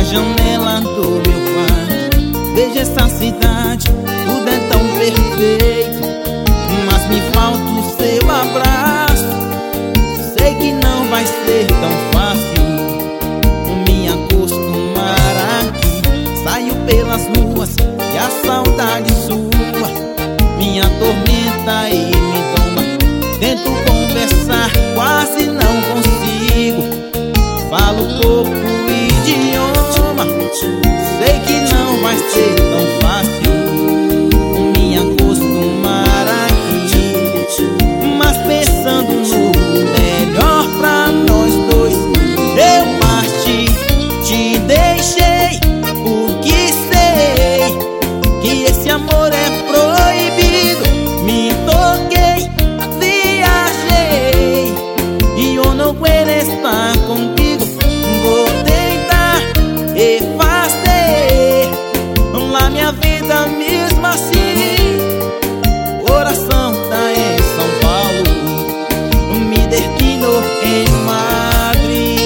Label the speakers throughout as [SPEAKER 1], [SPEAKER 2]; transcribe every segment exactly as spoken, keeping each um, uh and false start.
[SPEAKER 1] janela do meu quarto, vejo essa cidade, tudo é tão perfeito, mas me falta o seu abraço. Sei que não vai ser tão fácil me acostumar aqui. Saio pelas ruas e a saudade sua me atormenta e me toma. Tento conversar, quase não consigo. Falo pouco idioma. Sei que não vai ser tão fácil me acostumar aqui, mas pensando no melhor pra nós dois, eu parti, te deixei, porque sei que esse amor é proibido. Me toquei, viajei e eu não quero estar contigo. Vou tentar refazer lá minha vida mesmo assim. Coração tá em São Paulo, me destino em Madrid.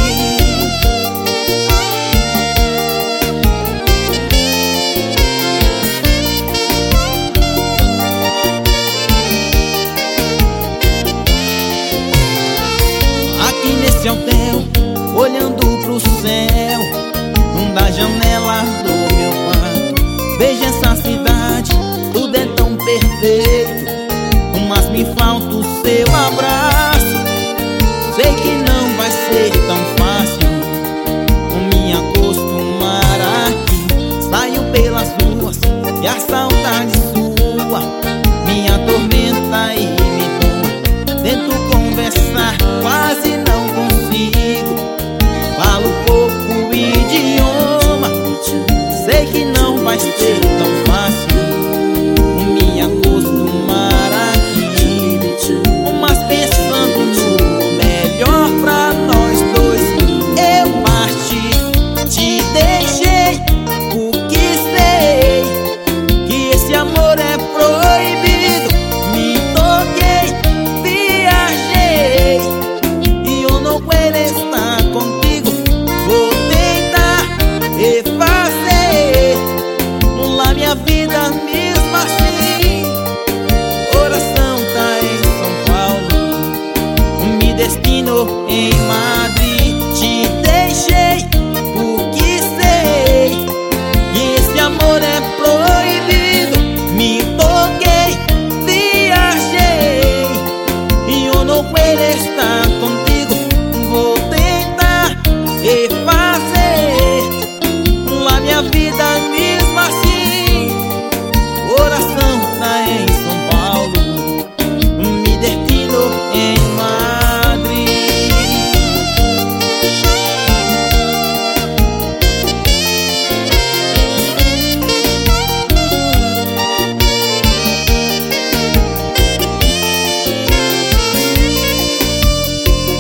[SPEAKER 1] Aqui nesse hotel, olhando pro céu da janela do meu quarto, vejo essa cidade, tudo é tão perfeito, mas me falta o seu abraço. Sei que não vai ser tão fácil me acostumar aqui. Saio pelas ruas e a saudade sua me atormenta e me toma. Tento conversar, quase não consigo. Falo pouco idioma. Sei que não vai ser tão fácil me acostumar aqui, mas pensando no melhor pra nós dois, eu parti, te deixei, porque sei que esse amor é proibido. Me toquei, viajei e eu não quero estar contigo. Vou tentar refazer lá minha vida mesmo assim. Coração tá em São Paulo, me destino em